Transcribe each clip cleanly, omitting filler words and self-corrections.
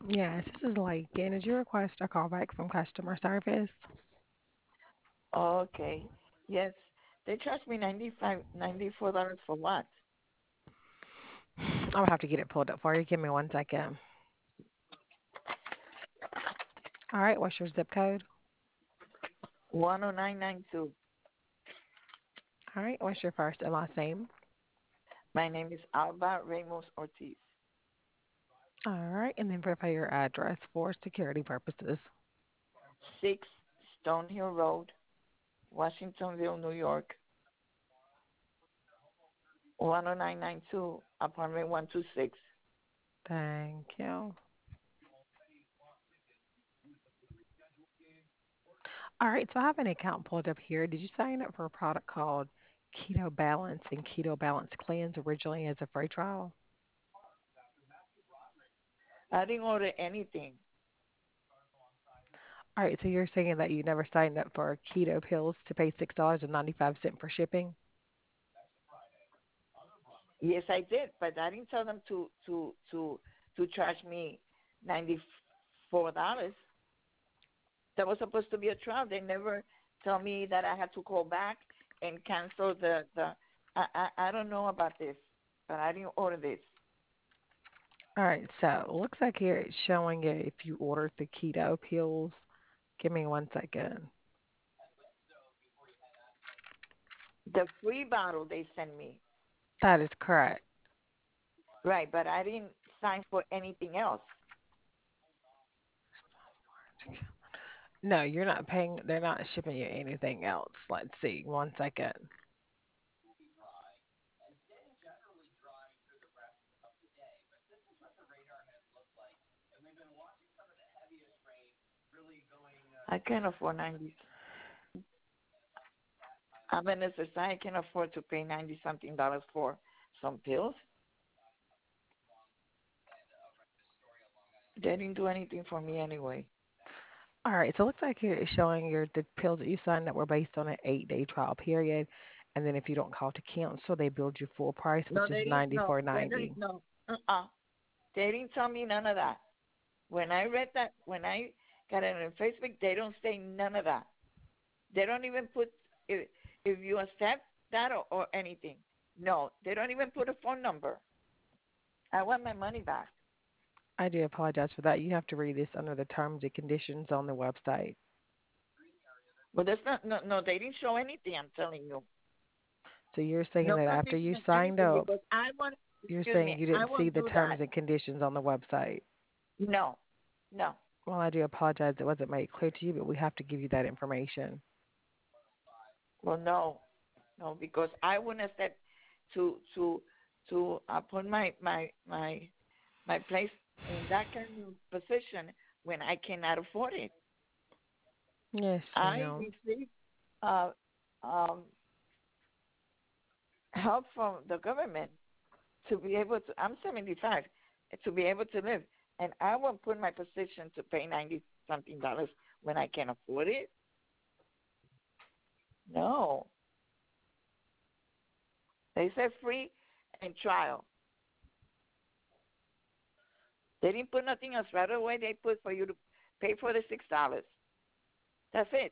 Yes, this is Lakin. Did you request a callback from customer service? Okay. Yes. They charged me $94 for what? I would have to get it pulled up for you. Give me 1 second. All right, what's your zip code? 10992. All right, what's your first and last name? My name is Alba Ramos Ortiz. All right, and then verify your address for security purposes. 6 Stonehill Road, Washingtonville, New York, 10992, apartment 126. Thank you. All right, so I have an account pulled up here. Did you sign up for a product called Keto Balance and Keto Balance Cleanse originally as a free trial? I didn't order anything. All right, so you're saying that you never signed up for keto pills to pay $6.95 for shipping? Yes, I did, but I didn't tell them to charge me $94. That was supposed to be a trial. They never tell me that I had to call back and cancel the. I don't know about this, but I didn't order this. All right, so it looks like here it's showing you if you ordered the keto pills. Give me 1 second. The free bottle they sent me, That is correct. right? But I didn't sign for anything else. No, you're not paying. They're not shipping you anything else. Let's see. 1 second. I can't afford 90. I'm in a society. I can afford to pay 90 something dollars for some pills. They didn't do anything for me anyway. All right, so it looks like here it's showing your the pills that you signed up were based on an 8-day trial period, and then if you don't call to cancel, they build you full price, No, which is they didn't. No, they 94.90. didn't. No. They didn't tell me none of that. When I read that, when I got it on Facebook, they don't say none of that. They don't even put if you accept that or anything. No, they don't even put a phone number. I want my money back. I do apologize for that. You have to read this under the terms and conditions on the website. But that's not no. They didn't show anything. I'm telling you, So you're saying no that after you condition, signed anything. up, Because I want. you're Excuse me. saying you I didn't see won't the do that. terms and conditions on the website. No, no. Well, I do apologize. It wasn't made clear to you, but we have to give you that information. Well, no, no. Because I wouldn't have said to put my place in that kind of position when I cannot afford it. Yes, I ma'am. received uh, um, help from the government to be able to. I'm 75 to be able to live, and I won't put my position to pay 90 something dollars when I can afford it. No, they said free and trial. They didn't put nothing else right away. They put for you to pay for the $6. That's it.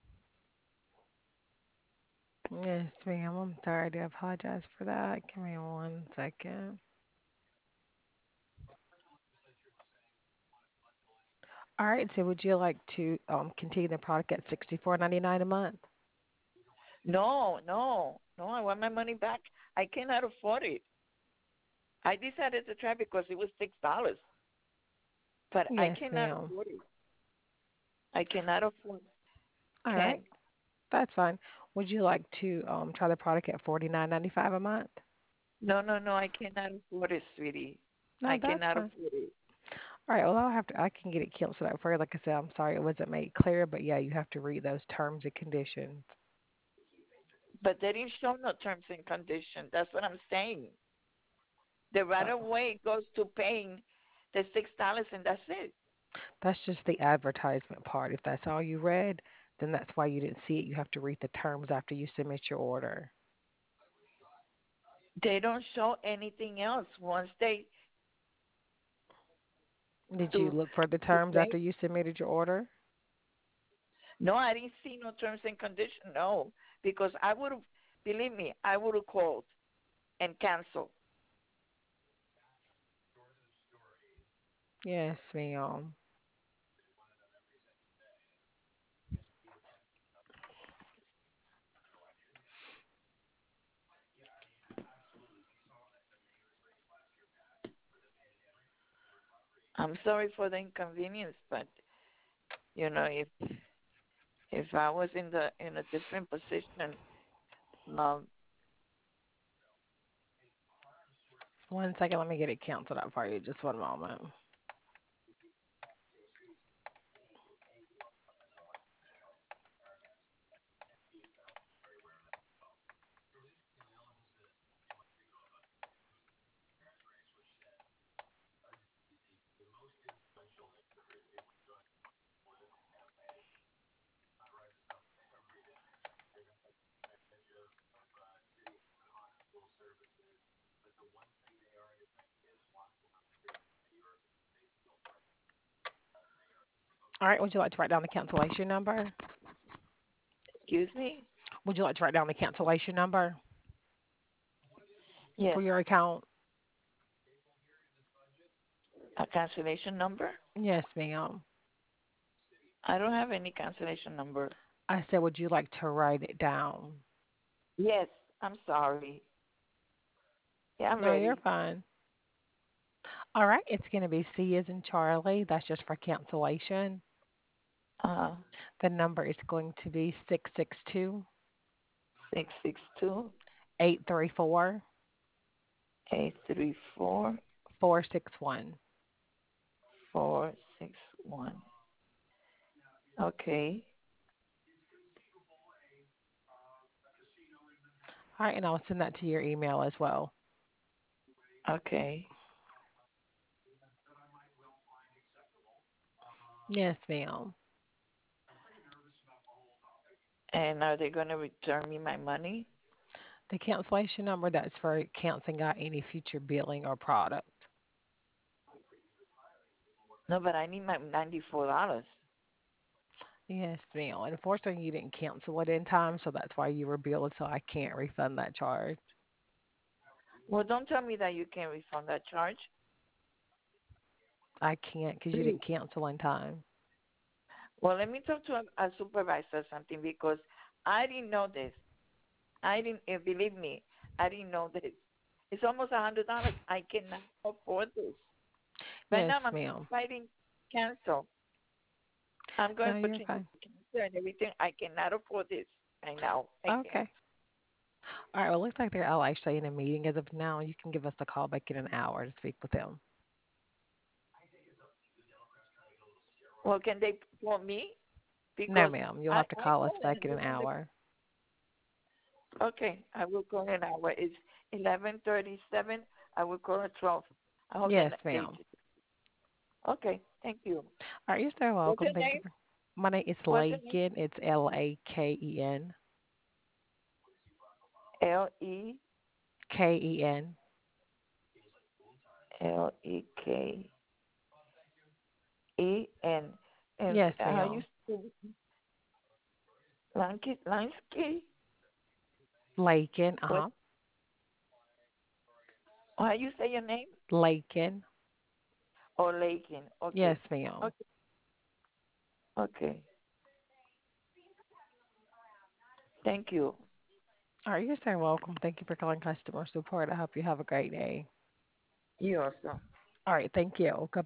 Yes, ma'am. I'm sorry. I do apologize for that. Give me 1 second. All right. So, would you like to continue the product at 64.99 a month? No, no, no. I want my money back. I cannot afford it. I decided to try because it was $6, but I Yes, cannot ma'am. afford it. I cannot afford. All right. Can That's fine. Would you like to try the product at 49.95 a month? no, no, no. I cannot afford it, sweetie. No, I that's cannot fine. afford it. All right. Well, I'll have to. I can get it canceled out for you. Like I said, I'm sorry it wasn't made clear, but yeah, you have to read those terms and conditions. But they didn't show no terms and conditions. That's what I'm saying. The right of Oh, way goes to paying the $6, and that's it. that's just the advertisement part. If that's all you read, then that's why you didn't see it. You have to read the terms after you submit your order. They don't show anything else. Once they Did you to look for the to terms pay. after you submitted your order? No, I didn't see no terms and conditions. No, because I would have, believe me, I would have called and canceled. Yes, ma'am. I'm sorry for the inconvenience, but if I was in a different position, um, One second, let me get it canceled out for you. Just one moment. All right, would you like to write down the cancellation number? excuse me, Would you like to write down the cancellation number yes, for your account? a cancellation number. Yes, ma'am. I don't have any cancellation number. I said, would you like to write it down? Yes, I'm sorry. Yeah, I'm No, you're ready. fine. All right, it's going to be C as in Charlie. That's just for cancellation. Uh, The number is going to be 662 662 834 834 461. 461. Okay, All right, and I'll send that to your email as well. okay. Yes, ma'am. And are they going to return me my money? The cancellation number, that's for canceling out any future billing or product. No, but I need my $94. Yes, ma'am. Unfortunately, you didn't cancel it in time, so that's why you were billed, so I can't refund that charge. Well, don't tell me that you can't refund that charge. I can't because you Please. didn't cancel in time. Well, let me talk to a supervisor or something because I didn't know this. I didn't believe me. I didn't know this. It's almost $100. I cannot afford this. Right now, Yes, I'm ma'am. fighting cancel. I'm going No, for you're changes fine. to cancel and everything. I cannot afford this right now. I can't. Okay. All right. Well, looks like they're all actually in a meeting as of now. You can give us a call back in an hour to speak with them. Well, can they call me? No, Because ma'am. You'll have to I call us called them. back in They an said hour. okay, I will call in an hour. It's 11:37. I will call at 12. I hope that Yes, they. ma'am. Okay, thank you. All right. You're so What's welcome. your Thank you name? for. My name is What's your name? Laken. It's Laken. L Ken. Leken. And Yes, how you ma'am. spell Lansky? Laken. Uh What? huh. How you say your name? Laken. Or Laken? Okay. Yes, ma'am. Okay. Okay. Thank you. All right. You're so welcome. Thank you for calling customer support. I hope you have a great day. You also. All right. Thank you. Goodbye.